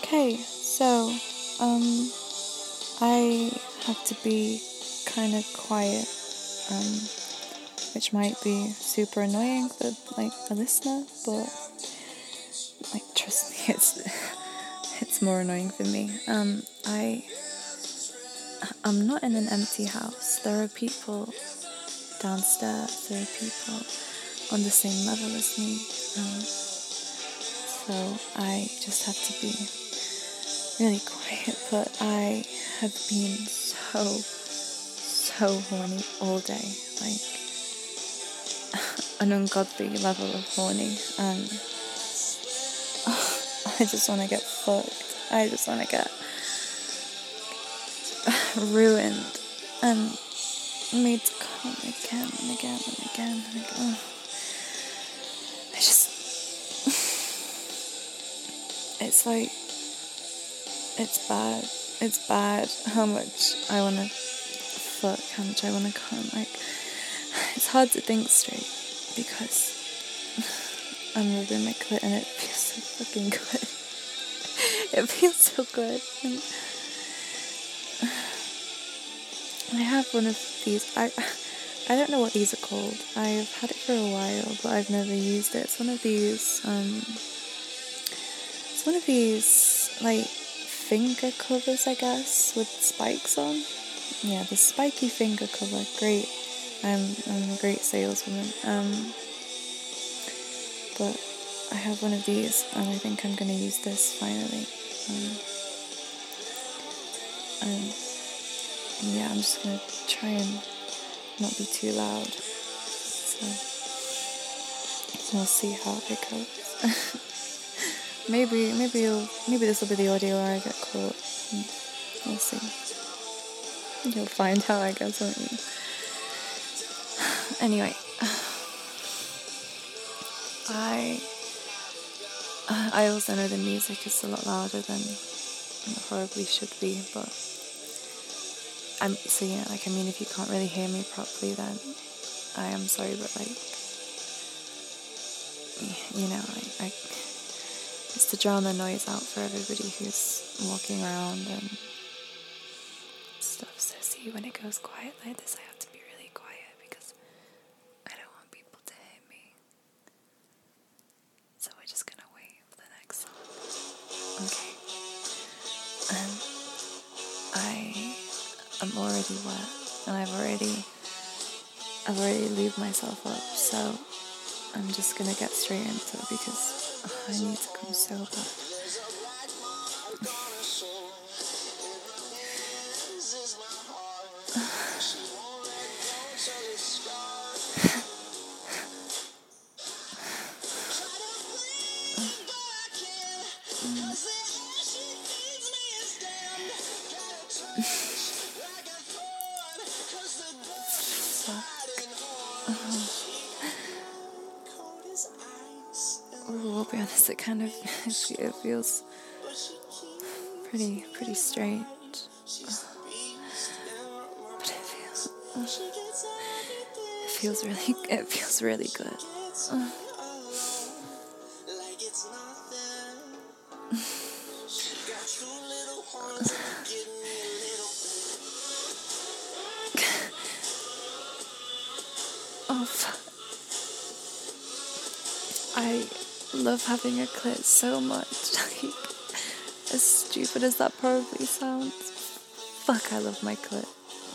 Okay, so, I have to be kind of quiet, which might be super annoying for, a listener, but, trust me, it's more annoying for me. I'm not in an empty house. There are people downstairs, there are people on the same level as me, so I just have to be really quiet, but I have been so horny all day, an ungodly level of horny, and I just want to get fucked. I just want to get ruined and made to come again and again and again and again. It's bad how much I want to fuck, how much I want to come. It's hard to think straight because I'm rubbing my clit and it feels so fucking good. It feels so good. And I have one of these. I don't know what these are called. I've had it for a while, but I've never used it. It's one of these. Finger covers, I guess, with spikes on. Yeah, the spiky finger cover. Great. I'm a great saleswoman. But I have one of these, and I think I'm gonna use this finally. And yeah, I'm just gonna try and not be too loud. So we'll see how it goes. maybe this will be the audio where I get caught. We'll see. You'll find out, I guess, won't you? Anyway, I also know the music is a lot louder than it probably should be, but if you can't really hear me properly, then I am sorry, but it's to drown the noise out for everybody who's walking around and stuff. So see, when it goes quiet like this, I have to be really quiet because I don't want people to hear me. So we're just gonna wait for the next song. Okay. I'm already wet, and I've already lubed myself up, so I'm just gonna get straight into it because I need to come so bad. I'll be honest, it kind of it feels pretty strange, but it feels really good. Oh fuck. I love having a clit so much. As stupid as that probably sounds. Fuck, I love my clit.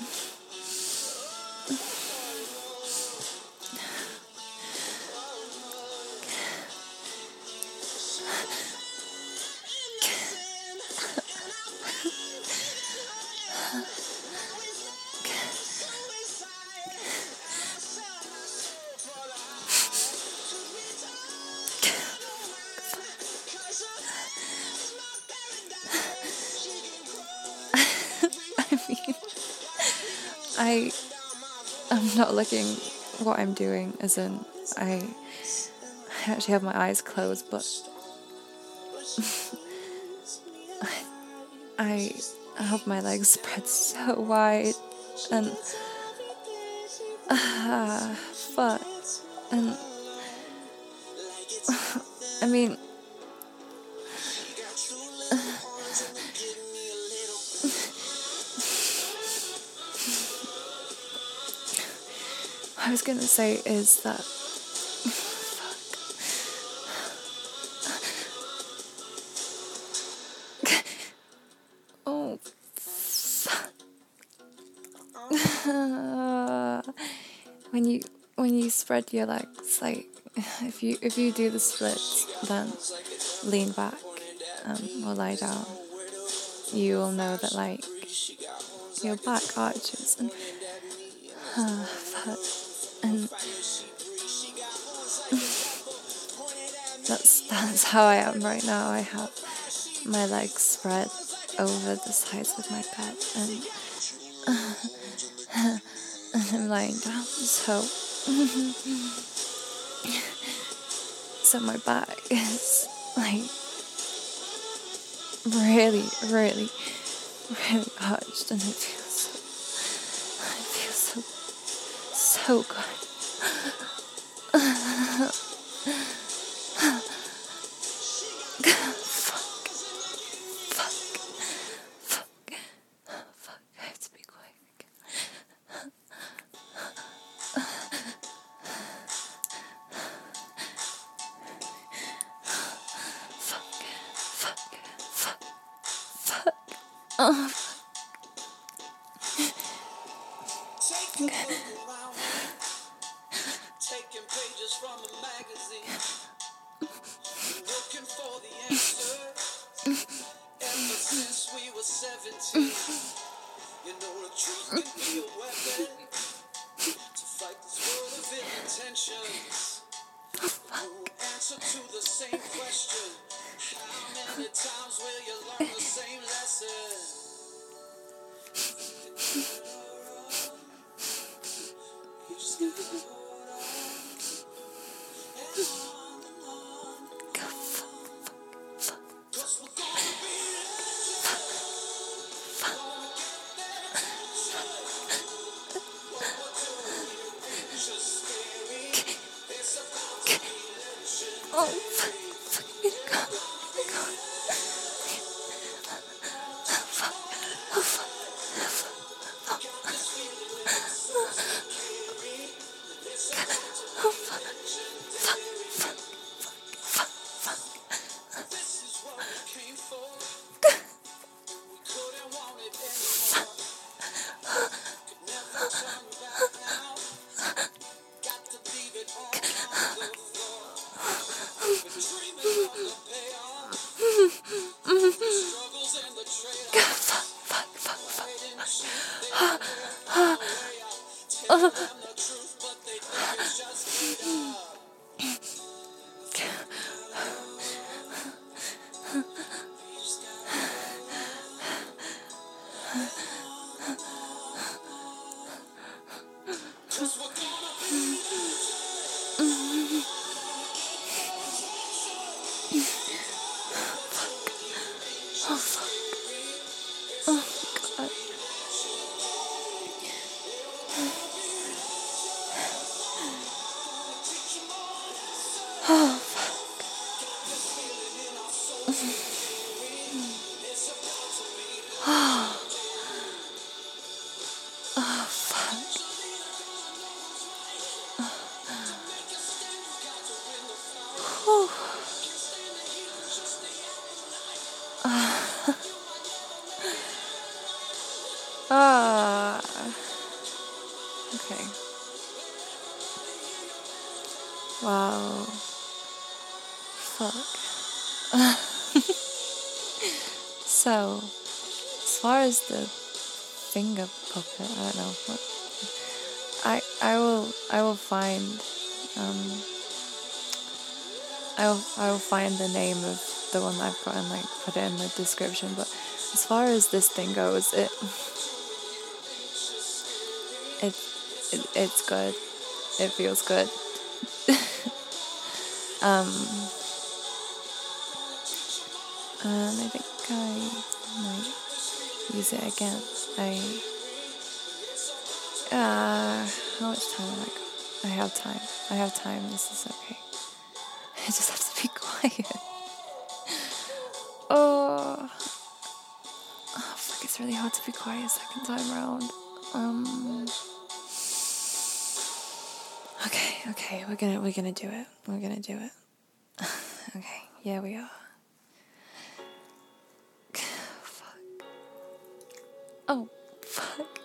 I'm not looking what I'm doing, as in I actually have my eyes closed, but I have my legs spread so wide and fuck, and I mean I was gonna say is that oh when you spread your legs, like if you do the splits, then lean back or lie down, you will know that like your back arches and and that's how I am right now. I have my legs spread over the sides of my bed and I'm lying down, so my back is like really, really, really arched, and it feels so good. Fuck, I have to be quiet again. Fuck. Oh. Taking pages from a magazine, looking for the answer. Ever since we were 17, you know the truth can be a weapon to fight this world of ill intentions. No answer to the same question. How many times will you learn the same lesson? You just gotta hold on. Cause we're gonna be Oh, fuck me, God. this is what we came for. We couldn't want it anymore. Could never turn back now. Got to leave it all on the floor. We've been dreaming of the payoff. The struggles and the trade-offs. Why didn't you think there was a way out? Tell them the truth, but they think it's just made up. Cause we're gonna be Oh, fuck. Oh, God. Oh, fuck. Oh, fuck. Whew. Okay. Wow. Fuck. So, as far as the finger puppet, I don't know what. I will find I will find the name of the one I've got and like put it in the description. But as far as this thing goes, it's good. It feels good. And I think I might use it again. How much time have I got? I have time. This is okay. I just have to be quiet. Oh, fuck, it's really hard to be quiet second time round. Okay, we're gonna do it. We're gonna do it. Okay, yeah, we are. Fuck. Oh, fuck.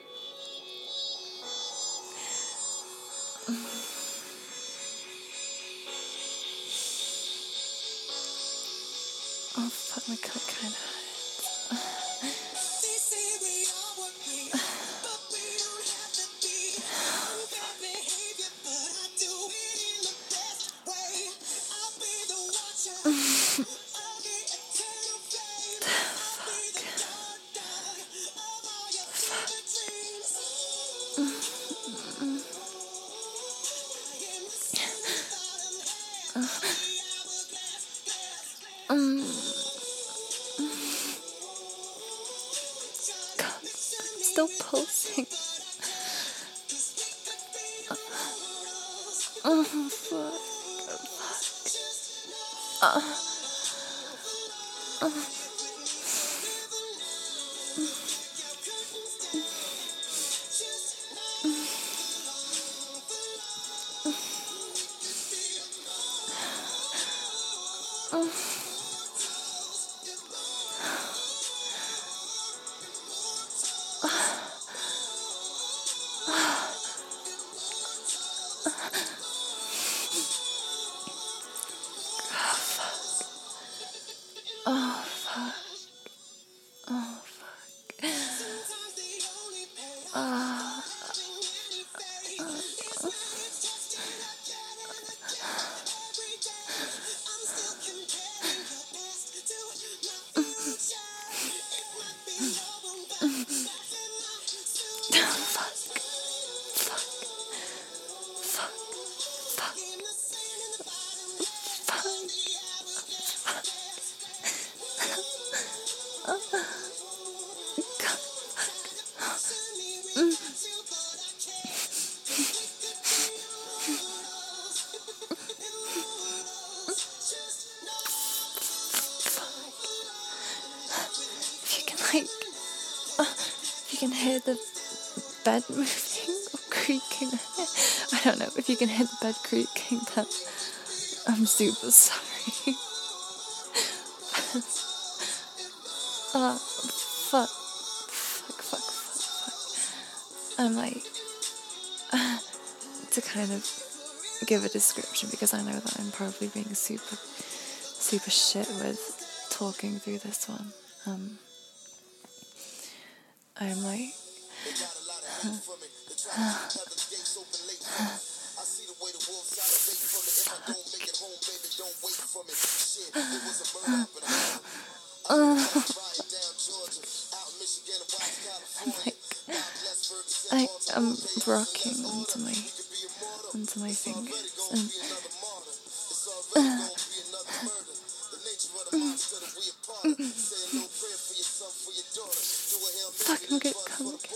Oh, fuck, my clit kinda hurts. They say we all work great, but we don't have to be on bad behavior, but I do it in the best way. I'll be the watcher. I'll be eternal flame. I'll be the guard dog of all your fever dreams. I am the sun in the bottom half of the hourglass. God, I'm still pulsing. Oh, fuck. Oh, fuck. Oh, fuck. If you can, like, if you can hear the bed moving or creaking, I don't know, if you can hear the bed creaking, then I'm super sorry. Fuck. I'm like, to kind of give a description, because I know that I'm probably being super shit with talking through this one. I'm like, I'm rocking onto my fingers, and fuck, I'm gonna come again.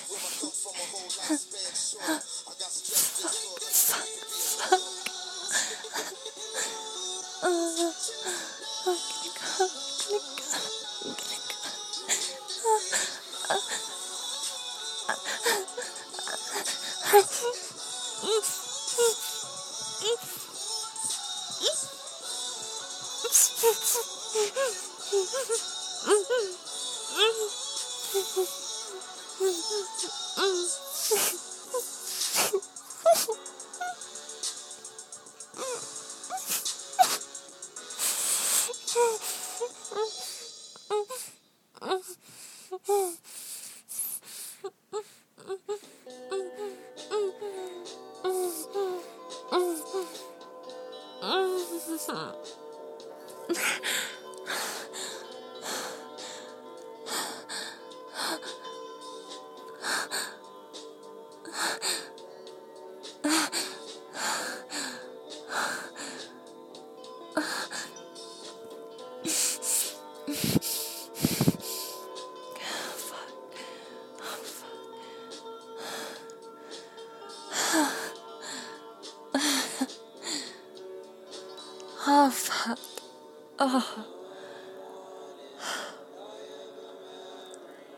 Oh, fuck. Oh.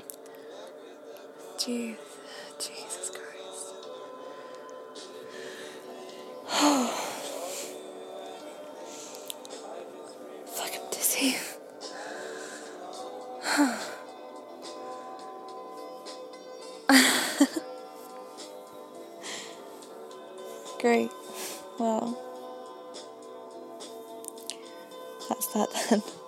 Jesus Christ. Great. Well, that's that then.